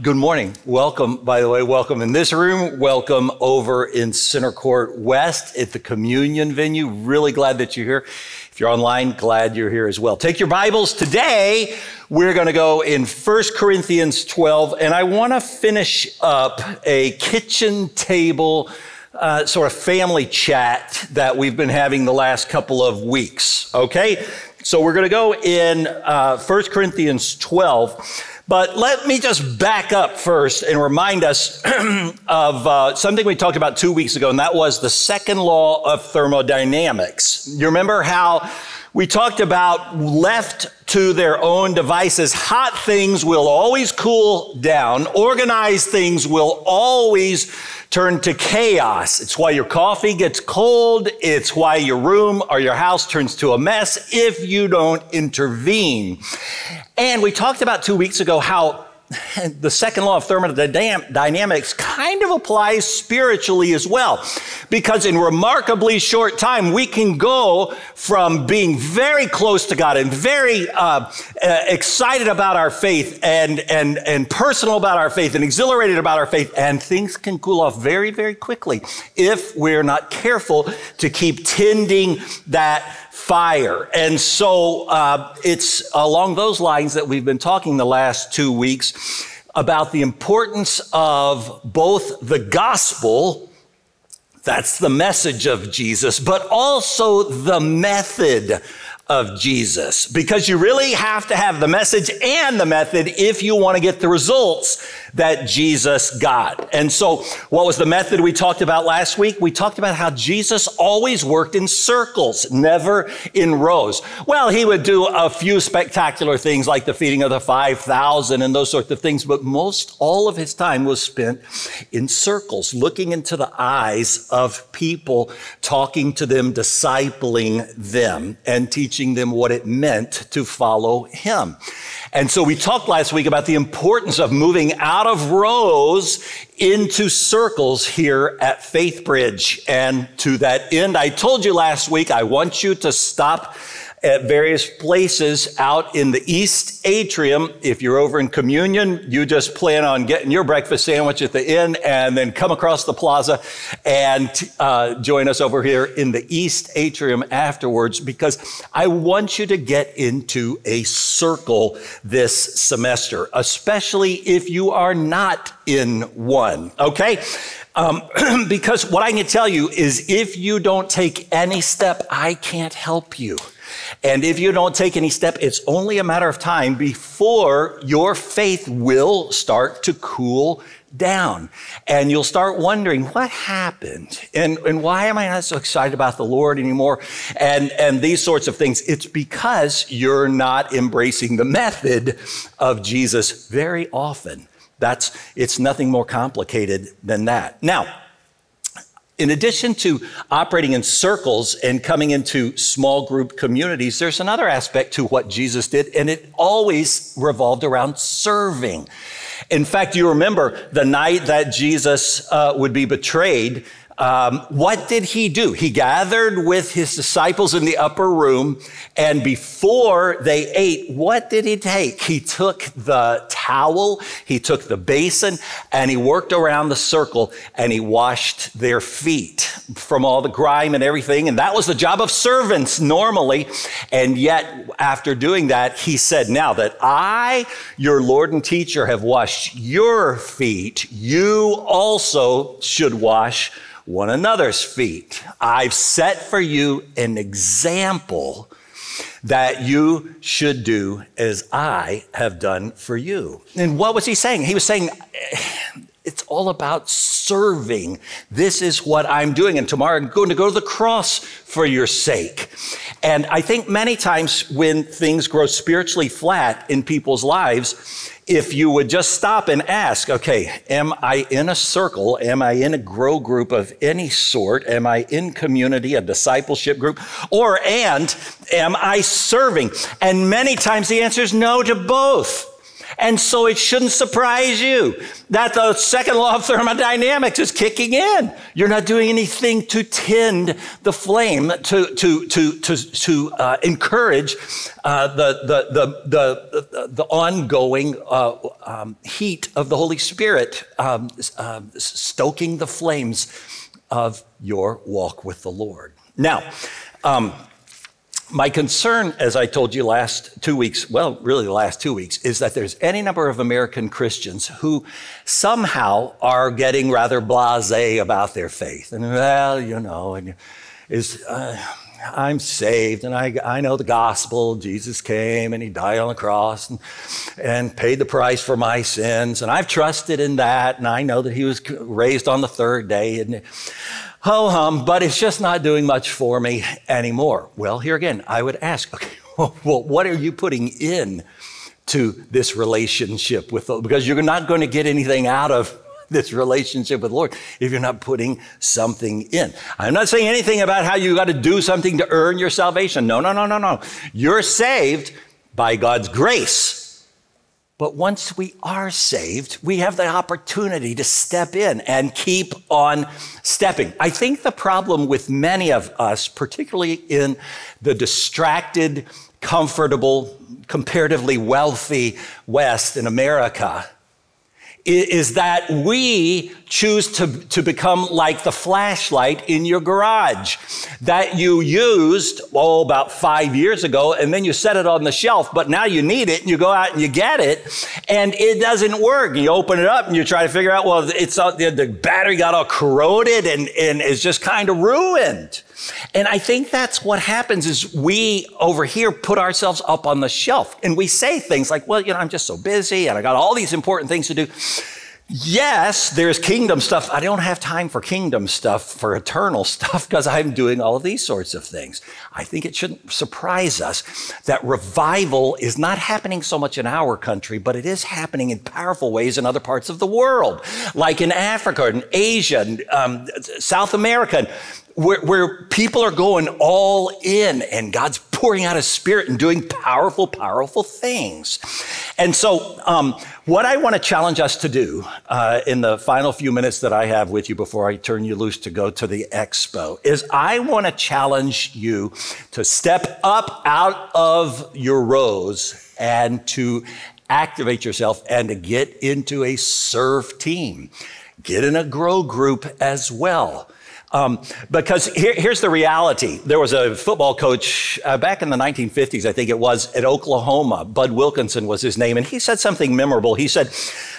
Good morning. Welcome, by the way, welcome in this room. Welcome over in Center Court West at the communion venue. Really glad that you're here. If you're online, glad you're here as well. Take your Bibles. Today, we're going to go in 1 Corinthians 12, and I want to finish up a kitchen table sort of family chat that we've been having the last couple of weeks, okay? So we're going to go in 1 Corinthians 12. But let me just back up first and remind us of something we talked about 2 weeks ago, and that was the second law of thermodynamics. You remember how we talked about left to their own devices, hot things will always cool down, organized things will always turn to chaos. It's why your coffee gets cold. It's why your room or your house turns to a mess if you don't intervene. And we talked about 2 weeks ago how the second law of thermodynamics kind of applies spiritually as well. Because in remarkably short time, we can go from being very close to God and very excited about our faith and personal about our faith and exhilarated about our faith, and things can cool off very, very quickly if we're not careful to keep tending that fire. And so it's along those lines that we've been talking the last 2 weeks about the importance of both the gospel, that's the message of Jesus, but also the method of Jesus, because you really have to have the message and the method if you want to get the results that Jesus got. And so what was the method we talked about last week? We talked about how Jesus always worked in circles, never in rows. Well, he would do a few spectacular things like the feeding of the 5,000 and those sorts of things, but most all of his time was spent in circles, looking into the eyes of people, talking to them, discipling them, and teaching them what it meant to follow him. And so we talked last week about the importance of moving out of rows into circles here at Faith Bridge. And to that end, I told you last week, I want you to stop at various places out in the East Atrium. If you're over in communion, you just plan on getting your breakfast sandwich at the inn and then come across the plaza and join us over here in the East Atrium afterwards, because I want you to get into a circle this semester, especially if you are not in one, okay? Because what I can tell you is if you don't take any step, I can't help you. And if you don't take any step, it's only a matter of time before your faith will start to cool down. And you'll start wondering, what happened? And why am I not so excited about the Lord anymore? And these sorts of things. It's because you're not embracing the method of Jesus very often. It's nothing more complicated than that. Now, in addition to operating in circles and coming into small group communities, there's another aspect to what Jesus did, and it always revolved around serving. In fact, you remember the night that Jesus would be betrayed, what did he do? He gathered with his disciples in the upper room, and before they ate, what did he take? He took the towel, he took the basin, and he worked around the circle, and he washed their feet from all the grime and everything. And that was the job of servants normally. And yet, after doing that, he said, now that I, your Lord and teacher, have washed your feet, you also should wash one another's feet. I've set for you an example that you should do as I have done for you. And what was he saying? He was saying, it's all about serving. This is what I'm doing. And tomorrow I'm going to go to the cross for your sake. And I think many times when things grow spiritually flat in people's lives, if you would just stop and ask, okay, am I in a circle? Am I in a grow group of any sort? Am I in community, a discipleship group? And am I serving? And many times the answer is no to both. And so it shouldn't surprise you that the second law of thermodynamics is kicking in. You're not doing anything to tend the flame, to encourage the ongoing heat of the Holy Spirit, stoking the flames of your walk with the Lord. Now, my concern, as I told you last 2 weeks, well, really the last 2 weeks, is that there's any number of American Christians who somehow are getting rather blasé about their faith. And well, I'm saved and I know the gospel. Jesus came and he died on the cross and paid the price for my sins. And I've trusted in that. And I know that he was raised on the third day. And ho-hum, but it's just not doing much for me anymore. Well, here again, I would ask, okay, well, what are you putting in to this relationship with the Lord? Because you're not going to get anything out of this relationship with the Lord if you're not putting something in. I'm not saying anything about how you got to do something to earn your salvation. No. You're saved by God's grace. But once we are saved, we have the opportunity to step in and keep on stepping. I think the problem with many of us, particularly in the distracted, comfortable, comparatively wealthy West in America, is that we choose to become like the flashlight in your garage that you used, about 5 years ago, and then you set it on the shelf, but now you need it, and you go out and you get it, and it doesn't work. You open it up, and you try to figure out, well, the battery got all corroded and is just kind of ruined. And I think that's what happens is we over here put ourselves up on the shelf and we say things like, well, I'm just so busy and I got all these important things to do. Yes, there's kingdom stuff. I don't have time for kingdom stuff, for eternal stuff, because I'm doing all of these sorts of things. I think it shouldn't surprise us that revival is not happening so much in our country, but it is happening in powerful ways in other parts of the world, like in Africa and Asia and South America, where people are going all in and God's pouring out his Spirit and doing powerful, powerful things. And so what I want to challenge us to do in the final few minutes that I have with you before I turn you loose to go to the expo is I want to challenge you to step up out of your rows and to activate yourself and to get into a serve team. Get in a grow group as well. Because here's the reality. There was a football coach back in the 1950s, I think it was, at Oklahoma. Bud Wilkinson was his name, and he said something memorable. He said,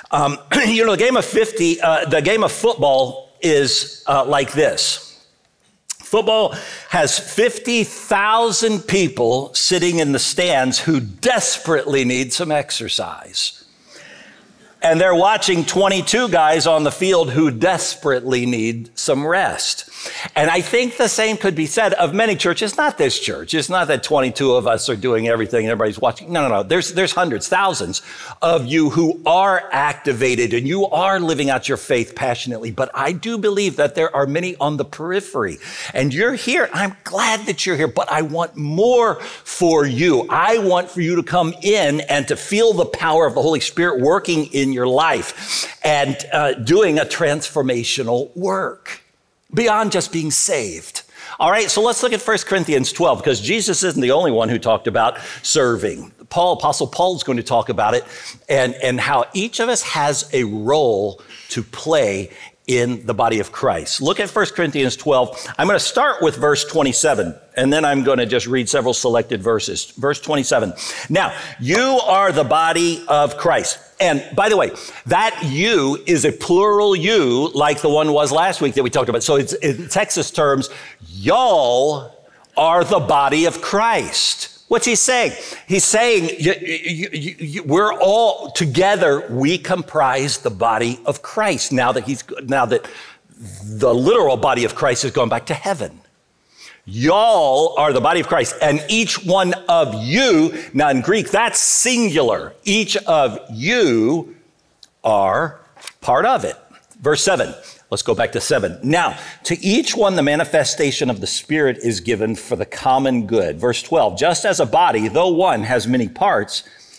the game of football is like this. Football has 50,000 people sitting in the stands who desperately need some exercise. And they're watching 22 guys on the field who desperately need some rest. And I think the same could be said of many churches, not this church. It's not that 22 of us are doing everything and everybody's watching. No. There's hundreds, thousands of you who are activated and you are living out your faith passionately. But I do believe that there are many on the periphery. And you're here. I'm glad that you're here, but I want more for you. I want for you to come in and to feel the power of the Holy Spirit working in your life and doing a transformational work beyond just being saved. All right, so let's look at 1 Corinthians 12, because Jesus isn't the only one who talked about serving. Apostle Paul is going to talk about it and how each of us has a role to play in the body of Christ. Look at 1 Corinthians 12. I'm going to start with verse 27, and then I'm going to just read several selected verses. Verse 27. Now, you are the body of Christ. And by the way, that you is a plural you, like the one was last week that we talked about. So it's in Texas terms, y'all are the body of Christ. What's he saying? He's saying we're all together. We comprise the body of Christ now that the literal body of Christ has gone back to heaven. Y'all are the body of Christ, and each one of you, now in Greek, that's singular. Each of you are part of it. Verse 7. Let's go back to 7. Now, to each one, the manifestation of the Spirit is given for the common good. Verse 12, just as a body, though one, has many parts,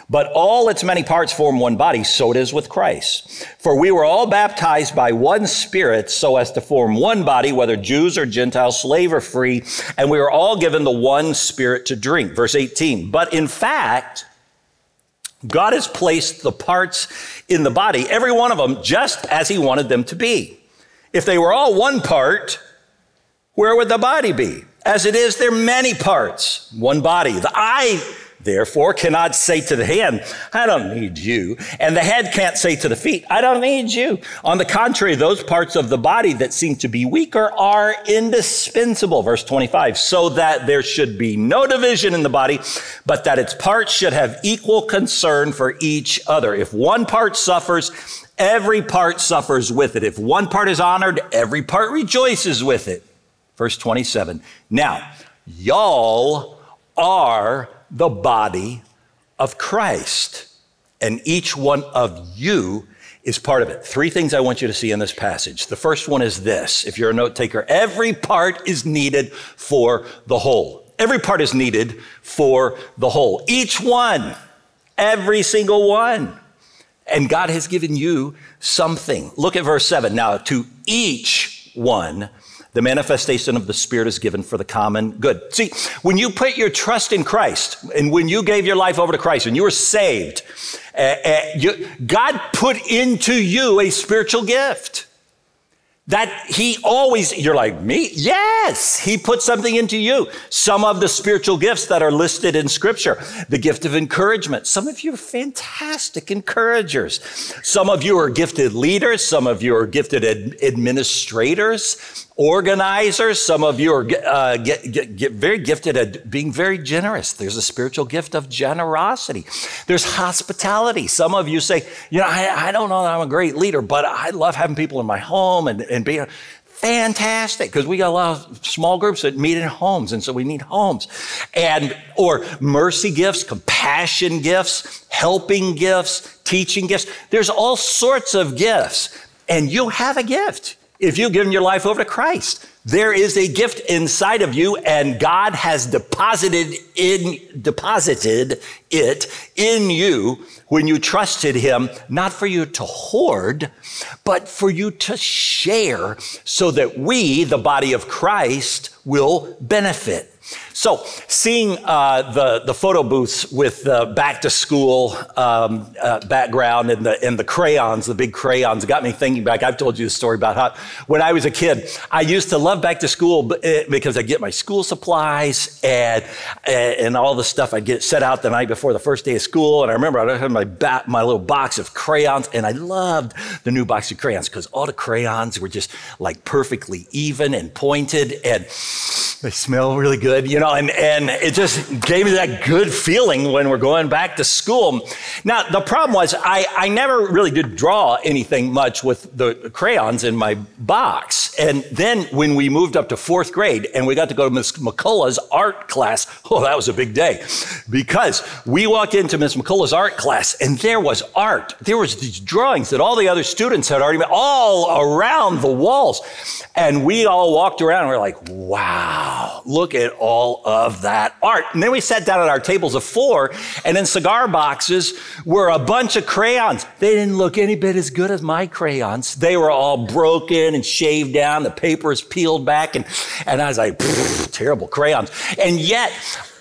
But all its many parts form one body, so it is with Christ. For we were all baptized by one Spirit so as to form one body, whether Jews or Gentiles, slave or free, and we were all given the one Spirit to drink. Verse 18, but in fact, God has placed the parts in the body, every one of them, just as he wanted them to be. If they were all one part, where would the body be? As it is, there are many parts, one body. The eye, therefore, cannot say to the hand, I don't need you. And the head can't say to the feet, I don't need you. On the contrary, those parts of the body that seem to be weaker are indispensable. Verse 25, so that there should be no division in the body, but that its parts should have equal concern for each other. If one part suffers, every part suffers with it. If one part is honored, every part rejoices with it. Verse 27, now, y'all are the body of Christ, and each one of you is part of it. Three things I want you to see in this passage. The first one is this. If you're a note taker, every part is needed for the whole. Every part is needed for the whole. Each one, every single one. And God has given you something. Look at verse 7. Now, to each one, the manifestation of the Spirit is given for the common good. See, when you put your trust in Christ and when you gave your life over to Christ and you were saved, God put into you a spiritual gift that he always, you're like, me? Yes, he put something into you. Some of the spiritual gifts that are listed in Scripture, the gift of encouragement. Some of you are fantastic encouragers. Some of you are gifted leaders. Some of you are gifted administrators, organizers. Some of you are very gifted at being very generous. There's a spiritual gift of generosity. There's hospitality. Some of you say, I don't know that I'm a great leader, but I love having people in my home and being fantastic, because we got a lot of small groups that meet in homes, and so we need homes. Or mercy gifts, compassion gifts, helping gifts, teaching gifts. There's all sorts of gifts, and you have a gift. If you've given your life over to Christ, there is a gift inside of you, and God has deposited it in you when you trusted him, not for you to hoard, but for you to share so that we, the body of Christ, will benefit. So seeing the photo booths with the back to school background and the crayons, the big crayons, got me thinking back. I've told you the story about how when I was a kid, I used to love back to school because I get my school supplies and all the stuff I'd get set out the night before the first day of school. And I remember I had my little box of crayons, and I loved the new box of crayons because all the crayons were just like perfectly even and pointed, and they smell really good, and it just gave me that good feeling when we're going back to school. Now, the problem was I never really did draw anything much with the crayons in my box. And then when we moved up to fourth grade and we got to go to Miss McCullough's art class, that was a big day, because we walked into Miss McCullough's art class and there was art. There was these drawings that all the other students had already made all around the walls. And we all walked around and we're like, wow, look at all of that art. And then we sat down at our tables of 4, and in cigar boxes were a bunch of crayons. They didn't look any bit as good as my crayons. They were all broken and shaved down. The paper is peeled back. And I was like, terrible crayons. And yet,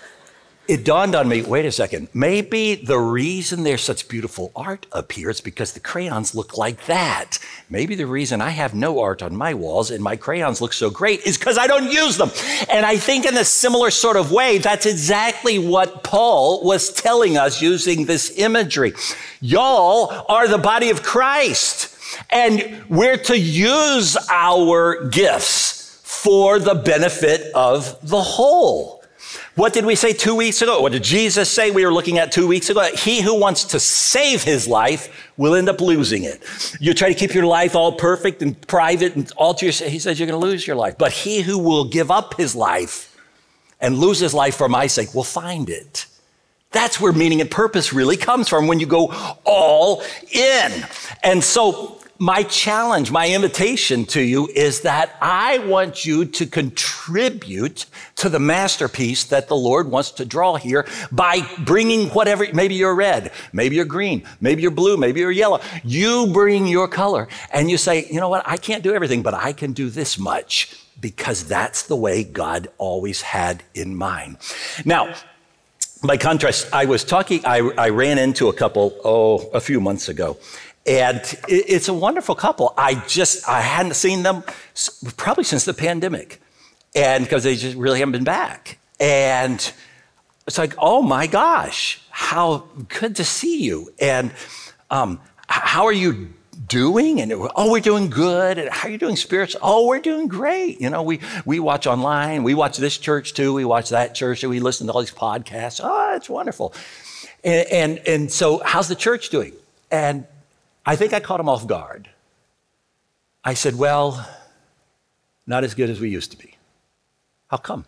it dawned on me, wait a second, maybe the reason there's such beautiful art up here is because the crayons look like that. Maybe the reason I have no art on my walls and my crayons look so great is because I don't use them. And I think in a similar sort of way, that's exactly what Paul was telling us using this imagery. Y'all are the body of Christ, and we're to use our gifts for the benefit of the whole. What did we say 2 weeks ago? What did Jesus say we were looking at 2 weeks ago? He who wants to save his life will end up losing it. You try to keep your life all perfect and private and all to yourself. He says you're going to lose your life. But he who will give up his life and lose his life for my sake will find it. That's where meaning and purpose really comes from, when you go all in. And so my challenge, my invitation to you is that I want you to contribute to the masterpiece that the Lord wants to draw here by bringing whatever, maybe you're red, maybe you're green, maybe you're blue, maybe you're yellow. You bring your color and you say, you know what, I can't do everything, but I can do this much because that's the way God always had in mind. Now, by contrast, I ran into a couple, a few months ago. And it's a wonderful couple. I hadn't seen them probably since the pandemic. And because they just really haven't been back. And it's like, oh my gosh, how good to see you. And how are you doing? And we're doing good. And how are you doing spiritually? Oh, we're doing great. You know, we watch online. We watch this church too. We watch that church. And we listen to all these podcasts. Oh, it's wonderful. And so how's the church doing? And I think I caught him off guard. I said, well, not as good as we used to be. How come?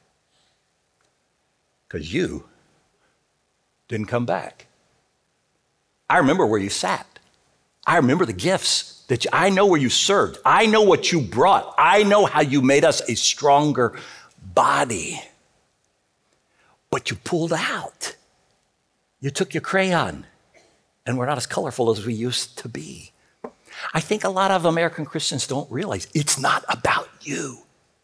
Because you didn't come back. I remember where you sat. I remember the gifts I know where you served. I know what you brought. I know how you made us a stronger body. But you pulled out. You took your crayon. And we're not as colorful as we used to be. I think a lot of American Christians don't realize it's not about you.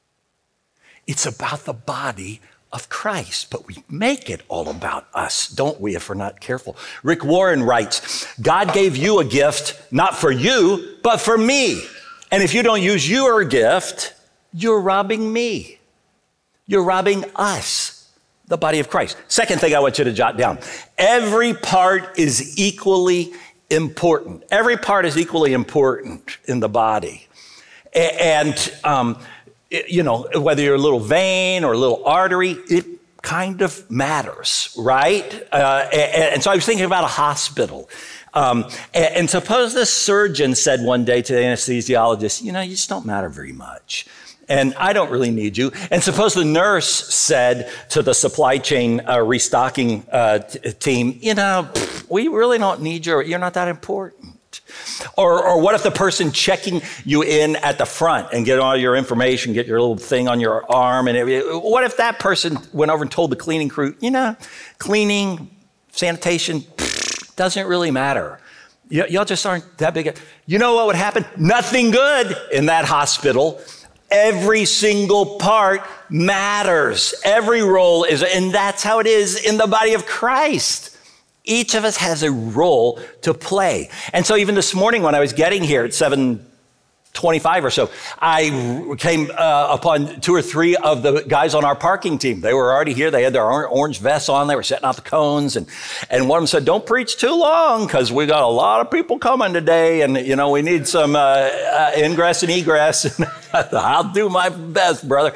It's about the body of Christ, but we make it all about us, don't we, if we're not careful? Rick Warren writes, God gave you a gift, not for you, but for me. And if you don't use your gift, you're robbing me. You're robbing us. The body of Christ. Second thing I want you to jot down. Every part is equally important. Every part is equally important in the body. And, you know, whether you're a little vein or a little artery, it kind of matters, right? And so I was thinking about a hospital. And suppose the surgeon said one day to the anesthesiologist, you know, you just don't matter very much. And I don't really need you. And suppose the nurse said to the supply chain restocking team, you know, we really don't need you're not that important. Or what if the person checking you in at the front and get all your information, get your little thing on your arm, and what if that person went over and told the cleaning crew, you know, cleaning, sanitation, doesn't really matter. Y'all just aren't that big. You know what would happen? Nothing good in that hospital. Every single part matters. Every role is, and that's how it is in the body of Christ. Each of us has a role to play. And so even this morning when I was getting here at 7:25 or so, I came upon 2 or 3 of the guys on our parking team. They were already here. They had their orange vests on. They were setting out the cones. And one of them said, don't preach too long because we got a lot of people coming today. And, you know, we need some ingress and egress. I'll do my best, brother.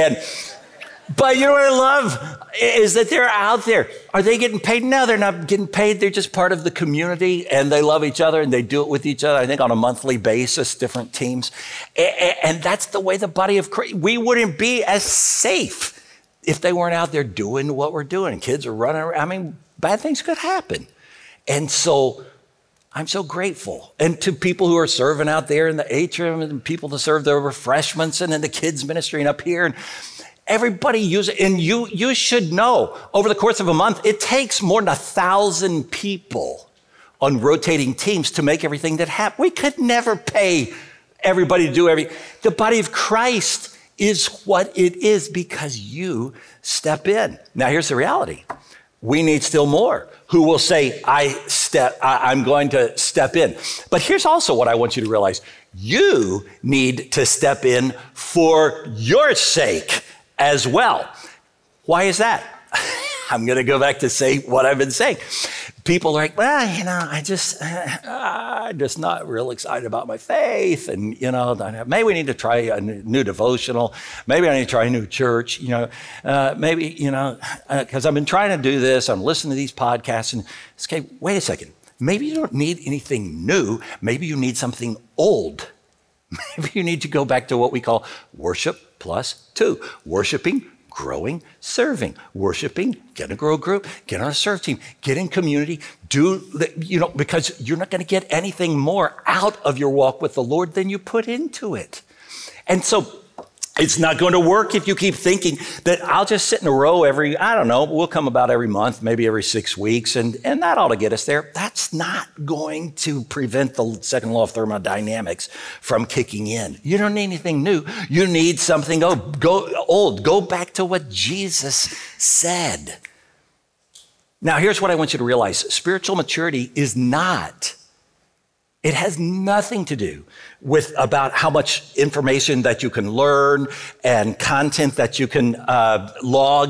But you know what I love is that they're out there. Are they getting paid? No, they're not getting paid. They're just part of the community and they love each other and they do it with each other, I think on a monthly basis, different teams. And that's the way the body of Christ, we wouldn't be as safe if they weren't out there doing what we're doing. Kids are running around. I mean, bad things could happen. And so I'm so grateful. And to people who are serving out there in the atrium and people to serve their refreshments and in the kids ministry and up here. And everybody use it. And you should know over the course of a month, it takes more than 1,000 people on rotating teams to make everything that happens. We could never pay everybody to do everything. The body of Christ is what it is because you step in. Now here's the reality. We need still more who will say, I'm going to step in. But here's also what I want you to realize. You need to step in for your sake as well. Why is that? I'm going to go back to say what I've been saying. People are like, well, you know, I'm just not real excited about my faith. And, you know, maybe we need to try a new devotional. Maybe I need to try a new church, you know, maybe, you know, because I've been trying to do this. I'm listening to these podcasts and it's okay, wait a second. Maybe you don't need anything new. Maybe you need something old. Maybe you need to go back to what we call worship plus 2, worshiping growing, serving, worshiping, get in a grow group, get on a serve team, get in community, because you're not going to get anything more out of your walk with the Lord than you put into it. And so it's not going to work if you keep thinking that I'll just sit in a row we'll come about every month, maybe every 6 weeks, and that ought to get us there. That's not going to prevent the second law of thermodynamics from kicking in. You don't need anything new. You need something old. Go back to what Jesus said. Now, here's what I want you to realize. Spiritual maturity it has nothing to do with about how much information that you can learn and content that you can log.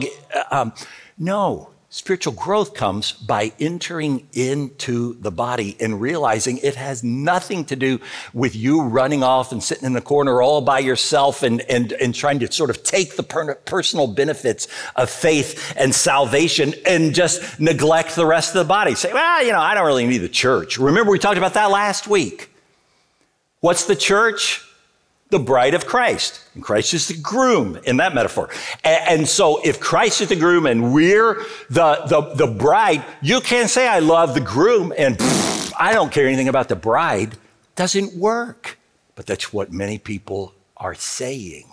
No, spiritual growth comes by entering into the body and realizing it has nothing to do with you running off and sitting in the corner all by yourself and trying to sort of take the personal benefits of faith and salvation and just neglect the rest of the body. Say, I don't really need the church. Remember, we talked about that last week. What's the church? The bride of Christ. And Christ is the groom in that metaphor. And so if Christ is the groom and we're the bride, you can't say, I love the groom and I don't care anything about the bride. Doesn't work. But that's what many people are saying.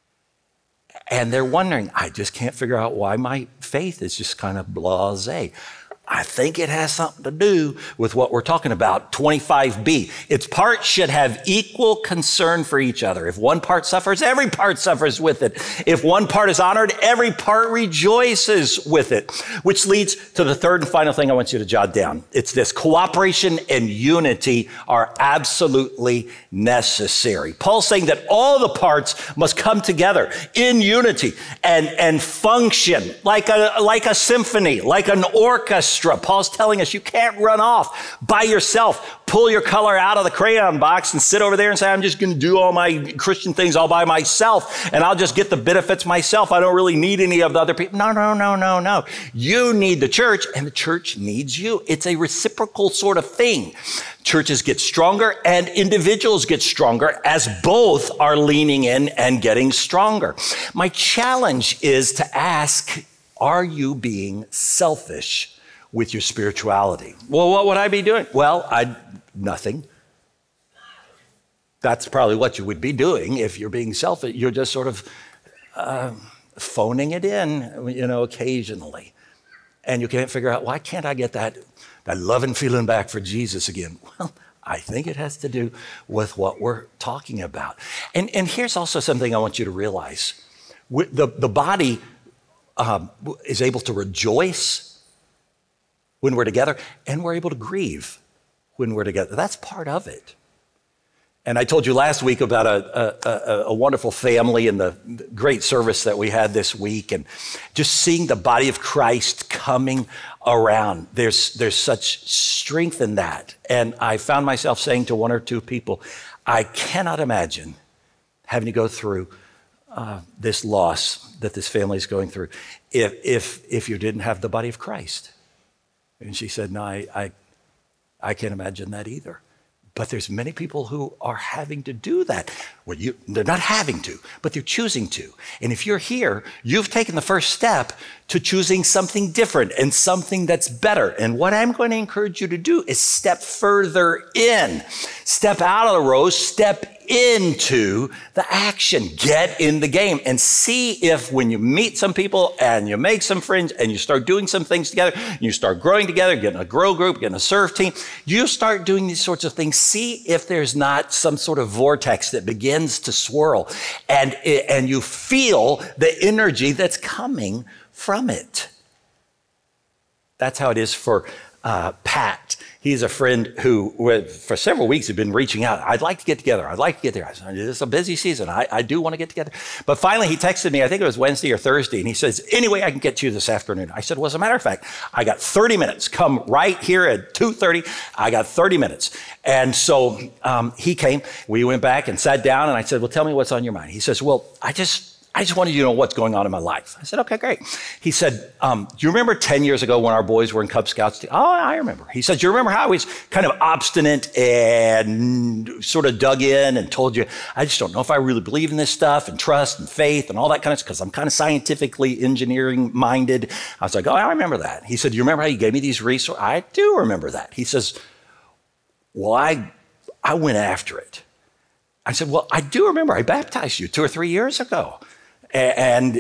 And they're wondering, I just can't figure out why my faith is just kind of blasé. I think it has something to do with what we're talking about, 25b. Its parts should have equal concern for each other. If one part suffers, every part suffers with it. If one part is honored, every part rejoices with it. Which leads to the third and final thing I want you to jot down. It's this: cooperation and unity are absolutely necessary. Paul's saying that all the parts must come together in unity and function like a symphony, like an orchestra. Paul's telling us you can't run off by yourself, pull your color out of the crayon box and sit over there and say, I'm just going to do all my Christian things all by myself and I'll just get the benefits myself. I don't really need any of the other people. No. You need the church and the church needs you. It's a reciprocal sort of thing. Churches get stronger and individuals get stronger as both are leaning in and getting stronger. My challenge is to ask, are you being selfish with your spirituality? Well, what would I be doing? Well, nothing. That's probably what you would be doing if you're being selfish. You're just sort of phoning it in, occasionally. And you can't figure out, why can't I get that loving feeling back for Jesus again? Well, I think it has to do with what we're talking about. And here's also something I want you to realize. The body is able to rejoice when we're together, and we're able to grieve when we're together. That's part of it. And I told you last week about a wonderful family and the great service that we had this week, and just seeing the body of Christ coming around. There's such strength in that. And I found myself saying to one or two people, I cannot imagine having to go through this loss that this family is going through if you didn't have the body of Christ. And she said, no, I can't imagine that either. But there's many people who are having to do that. Well, they're not having to, but they're choosing to. And if you're here, you've taken the first step to choosing something different and something that's better. And what I'm going to encourage you to do is step further in. Step out of the row, step into the action. Get in the game and see if when you meet some people and you make some friends and you start doing some things together, you start growing together, getting a grow group, getting a serve team, you start doing these sorts of things. See if there's not some sort of vortex that begins to swirl and you feel the energy that's coming from it. That's how it is for Pat. He's a friend who, for several weeks, had been reaching out. I'd like to get together. I said, it's a busy season. I do want to get together. But finally, he texted me, I think it was Wednesday or Thursday, and he says, anyway, I can get to you this afternoon. I said, well, as a matter of fact, I got 30 minutes. Come right here at 2:30. I got 30 minutes. And so he came. We went back and sat down, and I said, well, tell me what's on your mind. He says, well, I just wanted you to know what's going on in my life. I said, okay, great. He said, do you remember 10 years ago when our boys were in Cub Scouts? Oh, I remember. He said, do you remember how I was kind of obstinate and sort of dug in and told you, I just don't know if I really believe in this stuff and trust and faith and all that kind of stuff because I'm kind of scientifically engineering minded. I was like, oh, I remember that. He said, do you remember how you gave me these resources? I do remember that. He says, well, I went after it. I said, well, I do remember I baptized you 2 or 3 years ago. And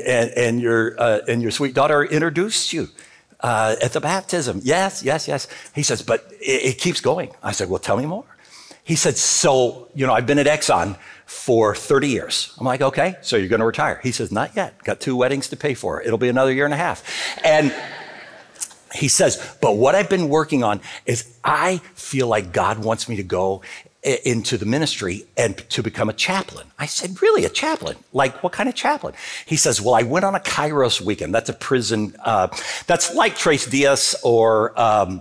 your sweet daughter introduced you at the baptism. Yes. He says, but it keeps going. I said, well, tell me more. He said, so, I've been at Exxon for 30 years. I'm like, okay, so you're going to retire. He says, not yet. Got 2 weddings to pay for. It'll be another 1.5 years. And he says, but what I've been working on is I feel like God wants me to go into the ministry and to become a chaplain. I said, really, a chaplain? Like, what kind of chaplain? He says, well, I went on a Kairos weekend. That's a prison, that's like Trace Diaz or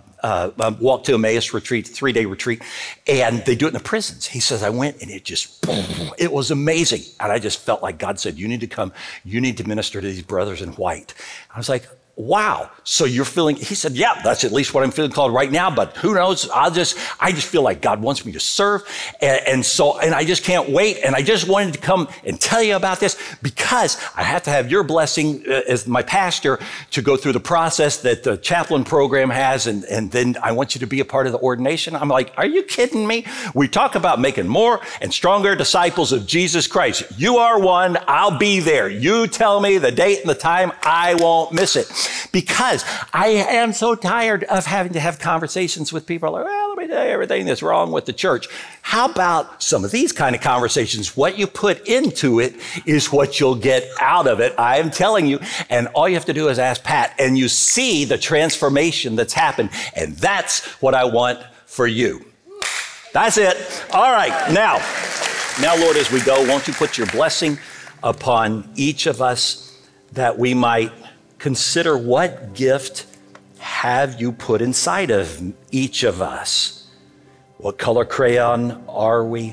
Walk to Emmaus retreat, 3-day retreat, and they do it in the prisons. He says, I went and it was amazing. And I just felt like God said, you need to come, you need to minister to these brothers in white. I was like, wow. So you're feeling, he said, yeah, that's at least what I'm feeling called right now, but who knows? I just feel like God wants me to serve. And I just can't wait. And I just wanted to come and tell you about this because I have to have your blessing as my pastor to go through the process that the chaplain program has. And then I want you to be a part of the ordination. I'm like, are you kidding me? We talk about making more and stronger disciples of Jesus Christ. You are one. I'll be there. You tell me the date and the time. I won't miss it. Because I am so tired of having to have conversations with people like, well, let me tell you everything that's wrong with the church. How about some of these kind of conversations? What you put into it is what you'll get out of it. I am telling you. And all you have to do is ask Pat and you see the transformation that's happened. And that's what I want for you. That's it. All right. Now, Lord, as we go, won't you put your blessing upon each of us that we might consider what gift have you put inside of each of us? What color crayon are we?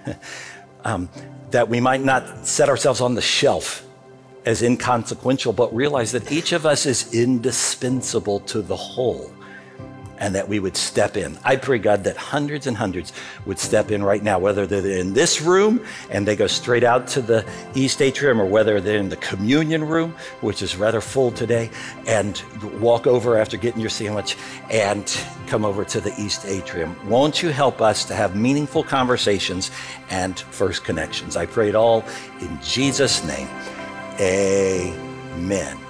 That we might not set ourselves on the shelf as inconsequential, but realize that each of us is indispensable to the whole and that we would step in. I pray, God, that hundreds and hundreds would step in right now, whether they're in this room and they go straight out to the East Atrium, or whether they're in the communion room, which is rather full today, and walk over after getting your sandwich and come over to the East Atrium. Won't you help us to have meaningful conversations and first connections? I pray it all in Jesus' name. Amen.